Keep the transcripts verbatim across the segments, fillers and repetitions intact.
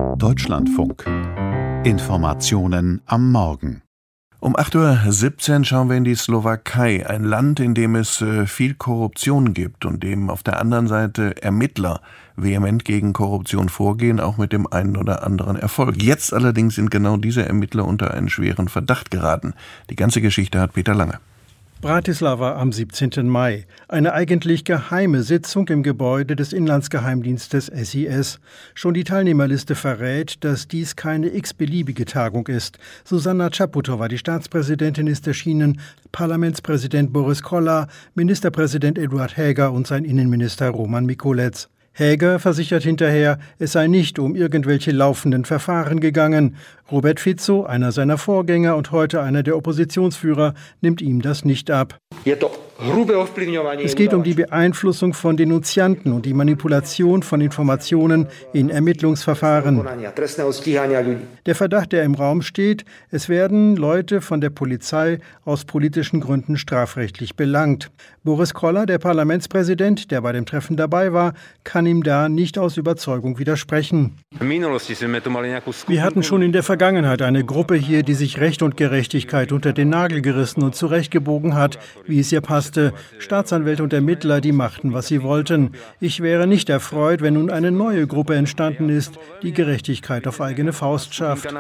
Deutschlandfunk. Informationen am Morgen. Um acht Uhr siebzehn schauen wir in die Slowakei, ein Land, in dem es äh, viel Korruption gibt und dem auf der anderen Seite Ermittler vehement gegen Korruption vorgehen, auch mit dem einen oder anderen Erfolg. Jetzt allerdings sind genau diese Ermittler unter einen schweren Verdacht geraten. Die ganze Geschichte hat Peter Lange. Bratislava am siebzehnten Mai. Eine eigentlich geheime Sitzung im Gebäude des Inlandsgeheimdienstes S I S. Schon die Teilnehmerliste verrät, dass dies keine x-beliebige Tagung ist. Zuzana Čaputová, die Staatspräsidentin, ist erschienen, Parlamentspräsident Boris Kolla, Ministerpräsident Eduard Heger und sein Innenminister Roman Mikulec. Heger versichert hinterher, es sei nicht um irgendwelche laufenden Verfahren gegangen. Robert Fico, einer seiner Vorgänger und heute einer der Oppositionsführer, nimmt ihm das nicht ab. Es geht um die Beeinflussung von Denunzianten und die Manipulation von Informationen in Ermittlungsverfahren. Der Verdacht, der im Raum steht, es werden Leute von der Polizei aus politischen Gründen strafrechtlich belangt. Boris Kolla, der Parlamentspräsident, der bei dem Treffen dabei war, kann ihm da nicht aus Überzeugung widersprechen. Wir hatten schon in der Vergangenheit eine Gruppe hier, die sich Recht und Gerechtigkeit unter den Nagel gerissen und zurechtgebogen hat, wie es ihr passte. Staatsanwälte und Ermittler, die machten, was sie wollten. Ich wäre nicht erfreut, wenn nun eine neue Gruppe entstanden ist, die Gerechtigkeit auf eigene Faust schafft.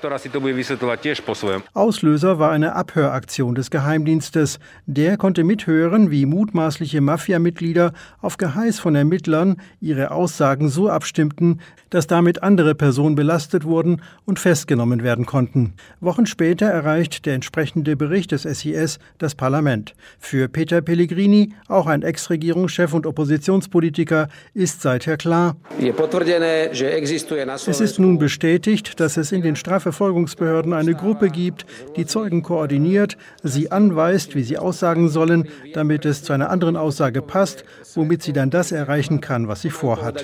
Auslöser war eine Abhöraktion des Geheimdienstes. Der konnte mithören, wie mutmaßliche Mafia-Mitglieder auf Geheiß von Ermittlern ihre Aussagen so abstimmten, dass damit andere Personen belastet wurden und festgenommen werden konnten. Wochen später erreicht der entsprechende Bericht des S I S das Parlament. Für Peter Pellegrini, auch ein Ex-Regierungschef und Oppositionspolitiker, ist seither klar: Es ist nun bestätigt, dass es in den Strafverfolgungsbehörden eine Gruppe gibt, die Zeugen koordiniert, sie anweist, wie sie aussagen sollen, damit es zu einer anderen Aussage passt, womit sie dann das erreichen kann, was sie vorhat.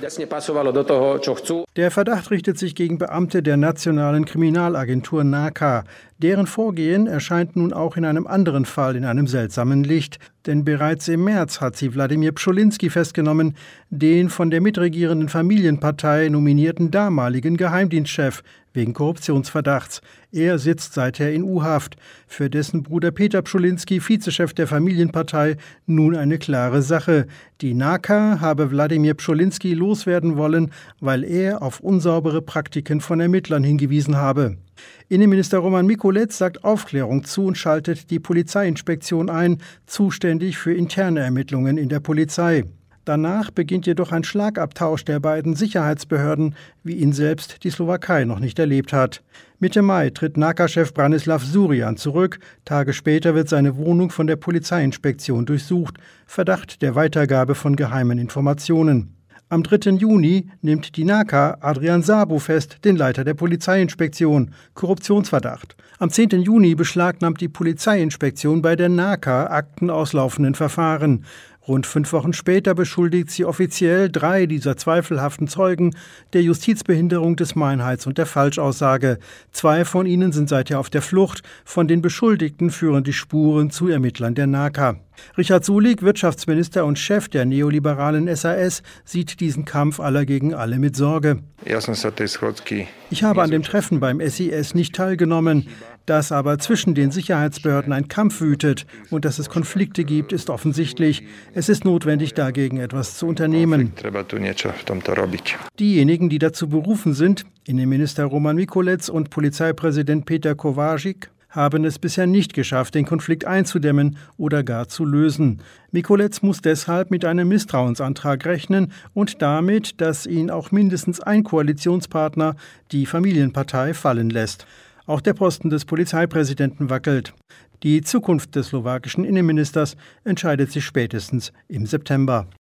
Der Verdacht richtet sich gegen Beamte der Nationalen Kriminalagentur N A K A. Deren Vorgehen erscheint nun auch in einem anderen Fall in einem seltsamen Licht. Denn bereits im März hat sie Wladimir Pscholinski festgenommen, den von der mitregierenden Familienpartei nominierten damaligen Geheimdienstchef, wegen Korruptionsverdachts. Er sitzt seither in U-Haft. Für dessen Bruder Peter Pscholinski, Vizechef der Familienpartei, nun eine klare Sache. Die N A K A habe Wladimir Pscholinski loswerden wollen, weil er auf unsaubere Praktiken von Ermittlern hingewiesen habe. Innenminister Roman Mikulec sagt Aufklärung zu und schaltet die Polizeiinspektion ein, zuständig für interne Ermittlungen in der Polizei. Danach beginnt jedoch ein Schlagabtausch der beiden Sicherheitsbehörden, wie ihn selbst die Slowakei noch nicht erlebt hat. Mitte Mai tritt N A K A-Chef Branislav Surjan zurück. Tage später wird seine Wohnung von der Polizeiinspektion durchsucht. Verdacht der Weitergabe von geheimen Informationen. Am dritten Juni nimmt die N A K A Adrian Sabu fest, den Leiter der Polizeiinspektion. Korruptionsverdacht. Am zehnten Juni beschlagnahmt die Polizeiinspektion bei der N A K A Akten aus laufenden Verfahren. Rund fünf Wochen später beschuldigt sie offiziell drei dieser zweifelhaften Zeugen der Justizbehinderung des Meinheits und der Falschaussage. Zwei von ihnen sind seither auf der Flucht. Von den Beschuldigten führen die Spuren zu Ermittlern der N A K A. Richard Sulík, Wirtschaftsminister und Chef der neoliberalen S A S, sieht diesen Kampf aller gegen alle mit Sorge. Ich habe an dem Treffen beim S I S nicht teilgenommen. Dass aber zwischen den Sicherheitsbehörden ein Kampf wütet und dass es Konflikte gibt, ist offensichtlich. Es ist notwendig, dagegen etwas zu unternehmen. Diejenigen, die dazu berufen sind, Innenminister Roman Mikulec und Polizeipräsident Peter Kováčik, haben es bisher nicht geschafft, den Konflikt einzudämmen oder gar zu lösen. Mikulec muss deshalb mit einem Misstrauensantrag rechnen und damit, dass ihn auch mindestens ein Koalitionspartner, die Familienpartei, fallen lässt. Auch der Posten des Polizeipräsidenten wackelt. Die Zukunft des slowakischen Innenministers entscheidet sich spätestens im September.